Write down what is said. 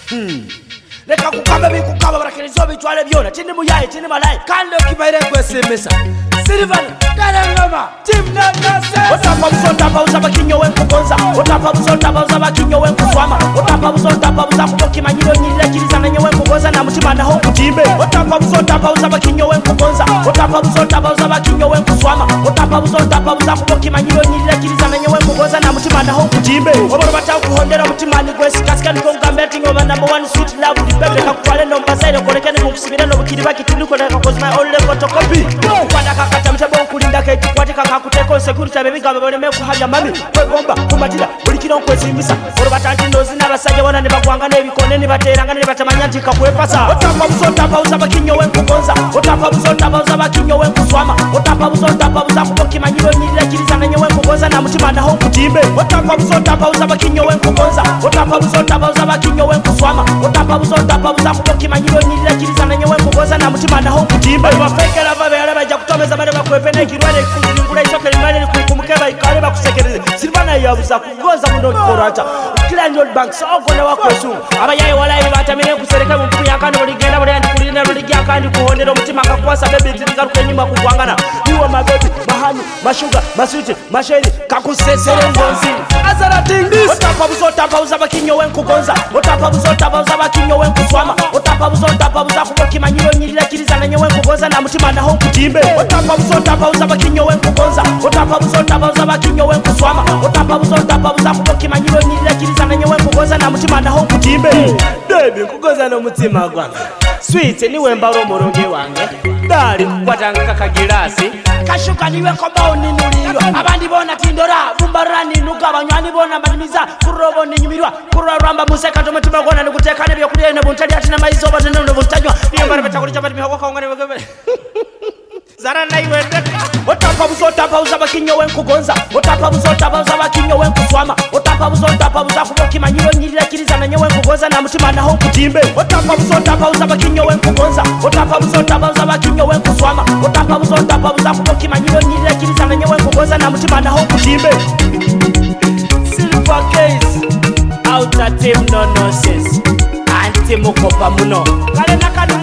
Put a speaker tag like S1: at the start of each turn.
S1: Leka kukaba bikukaba barakirizo bitwale byona tindi muyaye tindi malayi kandi okibaire kwesemesa Silvana Karangama Team Nase Otapa busotapa usaba kinyo wenkugonza Otapa busotapa usaba kinyo wenkuswama Otapa busotapa usaba kuboki manyiro nyirira kiriza na nyewe wenkugonza na mutima na hoku timbe Otapa busotapa usaba kinyo wenkugonza Otapa busotapa usaba kinyo wenkuswama Otapa busotapa usaba kuboki manyiro nyirira kiriza na nyewe wenkugonza na mutima na hoku timbe Oboro batawu kuhondera mutima ni gwesi kasika nikongambe tingoba number one sweet love Bebe kakutwale nomba zaire kolekene mukusibira nobukiri bakituluko na cause my only photocopy Kwanda kakata mtebo kulinda ke tukwati kakakuteko security abebigambe boleme kuhalya mami kwegomba kumatira buli kino kwezimisa oro batanti ndozi nabasajja wana ne bagwanga nebikone ne bateranga ne batamanya ntika kwepasa Otapa busotapa usaba kinyo wenkugonza Otapa busotapa usaba kinyo wenkuswama Otapa busotapa usaba kuboki manyiro nyirira kiriza na nyewe wenkugonza na mutima na hoku timbe Otapa busotapa usaba kinyo wenkugonza Otapa busotapa usaba kinyo wenkuswama Otapa busotapa usaba kuboki manyiro nyirira kiriza na nyewe wenkugonza na mutima na hoku timbe bafekera babera baja kutomeza bale bakwepene kirwale kuzingula isoke limane kumukeba ikale bakusekereze Silvana yabuza kugoza mundo korata kila ndio bank soko na wakosu abayaye walayi batamine kusereka mu yakandi boligenda bole andi kulina boligya kandi kuhondera mutima akakwasa bebe tingaruke nyuma kugwangana niwo mabebi mahanu mashuga maswiti masheri kakusesere ngonzi azara tingis Otapa busotapa usaba kinyo wenkugonza Otapa busotapa usaba kinyo wenkuswama Otapa busotapa usaba kuboki manyiro nyirira kiriza na nyewe wenkugonza na mutima na hoku timbe Otapa busotapa usaba kinyo wenkugonza Otapa busotapa usaba kinyo wenkuswama Otapa busotapa usaba kuboki manyiro nyirira kiriza na nyewe wenkugonza na mutima na hoku timbe Baby kugoza no mutima gwange Sweet niwe mbaro moronge wange Dali kukwatanga kakagirasi Kashuka niwe kombao ninulirwa Abandi bona tindora Bumbarani nuka banywani bona manimiza Kurobo ninyumirwa Kurwa ramba museka Tomatima gona nikutekane Biyo kudia ina buntadi Atina maizo Bata nendo buntajwa Biyo mbara betakuri chapati Mihogo kaungane wegebe Zara na iwe Otapa busotapa usaba kinyo wenkugonza Otapa busotapa usaba kinyo wenkuswama Otapa busotapa usaba kuboki manyiro nyirira kiriza na nyewe wenkugonza na mutima na hoku timbe Otapa busotapa usaba kinyo wenkugonza Otapa busotapa usaba kinyo wenkuswama Otapa busotapa usaba kuboki manyiro nyirira kiriza na nyewe wenkugonza na mutima na hoku timbe Silver case Outer team no nonsense Anti mukopa muno Kale nakadu